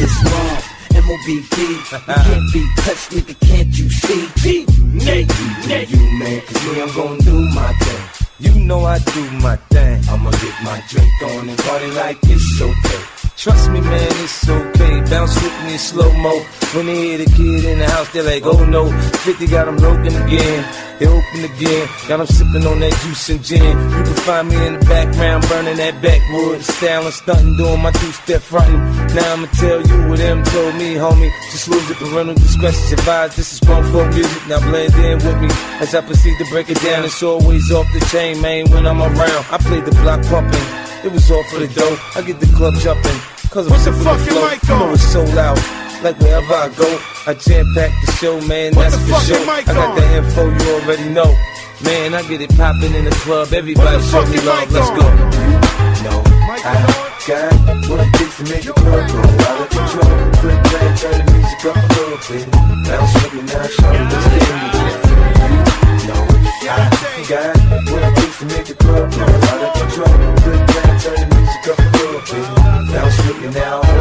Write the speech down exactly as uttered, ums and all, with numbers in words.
this mob. M O B B, you can't be touched, nigga, can't you see? P, Nate, Nate, you man, cause me, I'm gon' do my thing. You know I do my thing. I'ma get my drink on and party like it's okay. Trust me, man, it's okay. Bounce with me in slow-mo. When they hear the kid in the house, they're like, oh no. fifty got them broken again. They open again. Got them sipping on that juice and gin. You can find me in the background, burning that backwood. Styling, stunting, doing my two-step fronting. Now I'ma tell you what them told me, homie. Just lose the parental discretion advised. This is grown folk music. Now blend in with me as I proceed to break it down. It's always off the chain, man, when I'm around. I played the block pumping. It was all for the dough. I get the club jumping. Cause I'm the fucking mic on? You know it's sold out. Like wherever I go, I jam-pack the show, man, Put that's the for sure. mic I got on? the info, you already know. Man, I get it popping in the club. Everybody show me love, let's go. No, I got what it takes to make the club go out of control. Quit playing, turn the music up a little bit. Bounce with me now, show me what's in me. No, I got what it takes to make the club go out of control. Quit playing, turn the music up a little bit. Bounce with me now.